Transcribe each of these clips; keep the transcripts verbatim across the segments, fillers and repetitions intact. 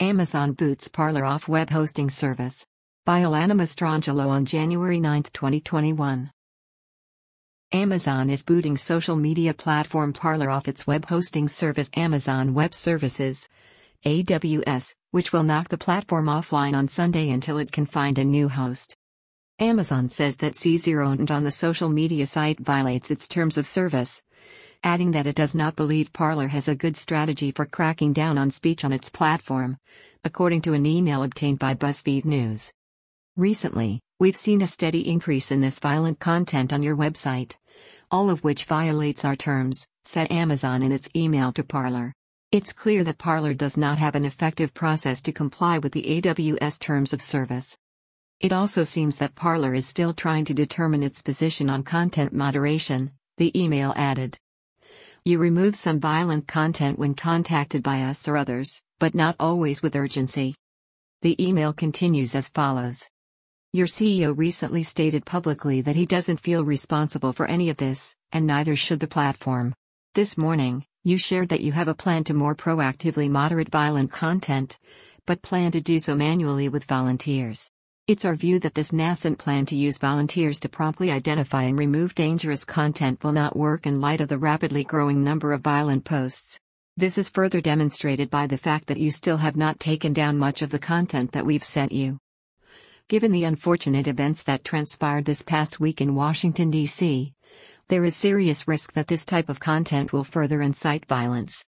Amazon boots Parler off web hosting service. By Alana Mastrangelo on January ninth, twenty twenty-one. Amazon is booting social media platform Parler off its web hosting service Amazon Web Services, A W S, which will knock the platform offline on Sunday until it can find a new host. Amazon says that C zero and on the social media site violates its terms of service, adding that it does not believe Parler has a good strategy for cracking down on speech on its platform, according to an email obtained by BuzzFeed News. Recently, we've seen a steady increase in this violent content on your website, all of which violates our terms, said Amazon in its email to Parler. It's clear that Parler does not have an effective process to comply with the A W S terms of service. It also seems that Parler is still trying to determine its position on content moderation, the email added. You remove some violent content when contacted by us or others, but not always with urgency. The email continues as follows. Your C E O recently stated publicly that he doesn't feel responsible for any of this, and neither should the platform. This morning, you shared that you have a plan to more proactively moderate violent content, but plan to do so manually with volunteers. It's our view that this nascent plan to use volunteers to promptly identify and remove dangerous content will not work in light of the rapidly growing number of violent posts. This is further demonstrated by the fact that you still have not taken down much of the content that we've sent you. Given the unfortunate events that transpired this past week in Washington, D C, there is serious risk that this type of content will further incite violence.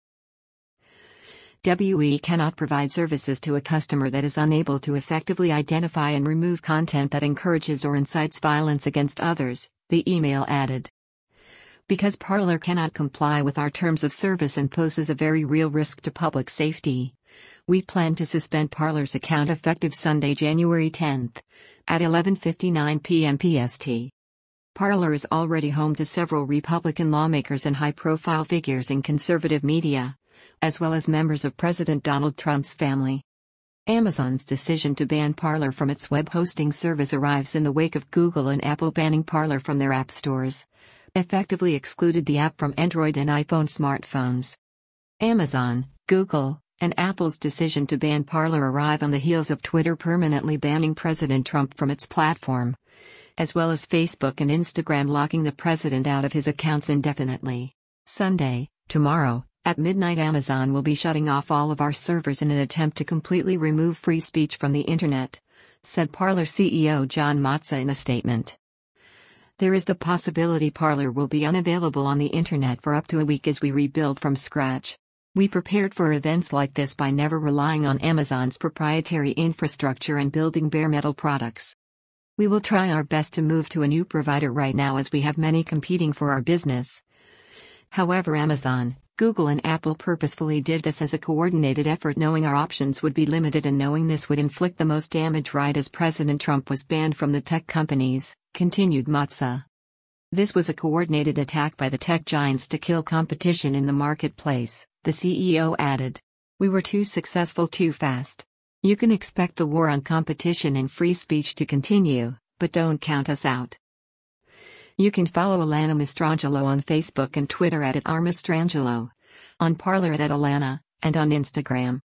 W E cannot provide services to a customer that is unable to effectively identify and remove content that encourages or incites violence against others, the email added. Because Parler cannot comply with our terms of service and poses a very real risk to public safety, we plan to suspend Parler's account effective Sunday, January tenth, at eleven fifty-nine p m P S T. Parler is already home to several Republican lawmakers and high-profile figures in conservative media, as well as members of President Donald Trump's family. Amazon's decision to ban Parler from its web hosting service arrives in the wake of Google and Apple banning Parler from their app stores, effectively excluded the app from Android and iPhone smartphones. Amazon, Google, and Apple's decision to ban Parler arrive on the heels of Twitter permanently banning President Trump from its platform, as well as Facebook and Instagram locking the president out of his accounts indefinitely. Sunday, tomorrow, at midnight, Amazon will be shutting off all of our servers in an attempt to completely remove free speech from the internet, said Parler C E O John Matza in a statement. There is the possibility Parler will be unavailable on the internet for up to a week as we rebuild from scratch. We prepared for events like this by never relying on Amazon's proprietary infrastructure and building bare metal products. We will try our best to move to a new provider right now as we have many competing for our business. However, Amazon, Google and Apple purposefully did this as a coordinated effort, knowing our options would be limited and knowing this would inflict the most damage right as President Trump was banned from the tech companies, continued Matza. This was a coordinated attack by the tech giants to kill competition in the marketplace, the C E O added. We were too successful too fast. You can expect the war on competition and free speech to continue, but don't count us out. You can follow Alana Mastrangelo on Facebook and Twitter at, at r mastrangelo, on Parler at, at Alana, and on Instagram.